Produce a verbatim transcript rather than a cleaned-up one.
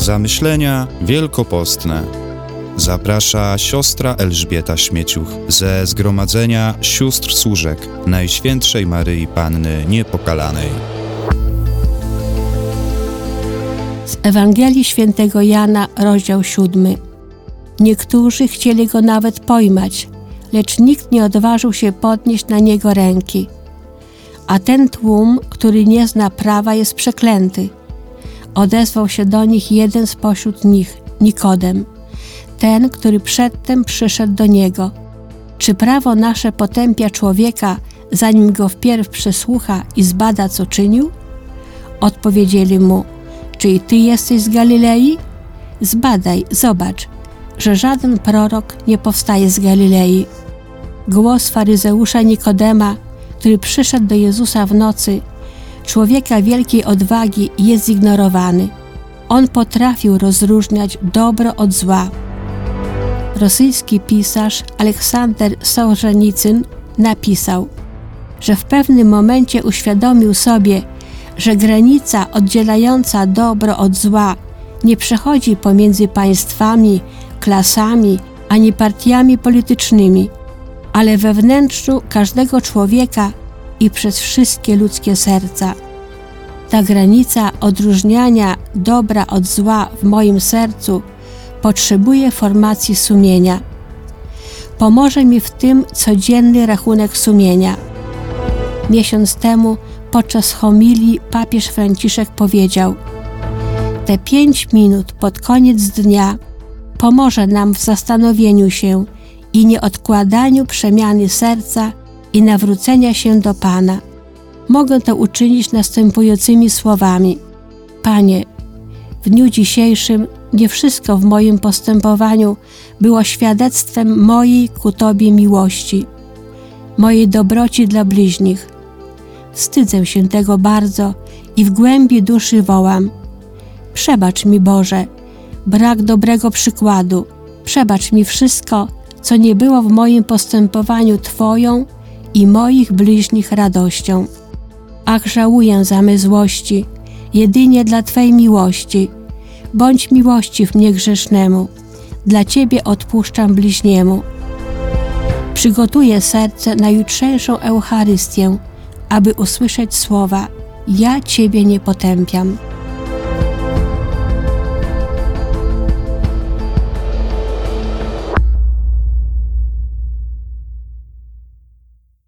Zamyślenia wielkopostne. Zaprasza siostra Elżbieta Śmieciuch ze Zgromadzenia Sióstr Służek Najświętszej Maryi Panny Niepokalanej. Z Ewangelii Świętego Jana, rozdział siódmy. Niektórzy chcieli go nawet pojmać, lecz nikt nie odważył się podnieść na niego ręki. A ten tłum, który nie zna prawa, jest przeklęty. Odezwał się do nich jeden spośród nich, Nikodem, ten, który przedtem przyszedł do niego. Czy prawo nasze potępia człowieka, zanim go wpierw przesłucha i zbada, co czynił? Odpowiedzieli mu: czy i ty jesteś z Galilei? Zbadaj, zobacz, że żaden prorok nie powstaje z Galilei. Głos faryzeusza Nikodema, który przyszedł do Jezusa w nocy, człowieka wielkiej odwagi, jest zignorowany. On potrafił rozróżniać dobro od zła. Rosyjski pisarz Aleksander Sołżenicyn napisał, że w pewnym momencie uświadomił sobie, że granica oddzielająca dobro od zła nie przechodzi pomiędzy państwami, klasami ani partiami politycznymi, ale we wnętrzu każdego człowieka i przez wszystkie ludzkie serca. Ta granica odróżniania dobra od zła w moim sercu potrzebuje formacji sumienia. Pomoże mi w tym codzienny rachunek sumienia. Miesiąc temu podczas homilii papież Franciszek powiedział: te pięć minut pod koniec dnia pomoże nam w zastanowieniu się i nieodkładaniu przemiany serca i nawrócenia się do Pana. Mogę to uczynić następującymi słowami: Panie, w dniu dzisiejszym nie wszystko w moim postępowaniu było świadectwem mojej ku Tobie miłości, mojej dobroci dla bliźnich. Wstydzę się tego bardzo i w głębi duszy wołam: przebacz mi, Boże, brak dobrego przykładu. Przebacz mi wszystko, co nie było w moim postępowaniu Twoją i moich bliźnich radością. Ach, żałuję za me złości, jedynie dla Twej miłości. Bądź miłościw mnie grzesznemu, dla Ciebie odpuszczam bliźniemu. Przygotuję serce na jutrzejszą Eucharystię, aby usłyszeć słowa: ja Ciebie nie potępiam.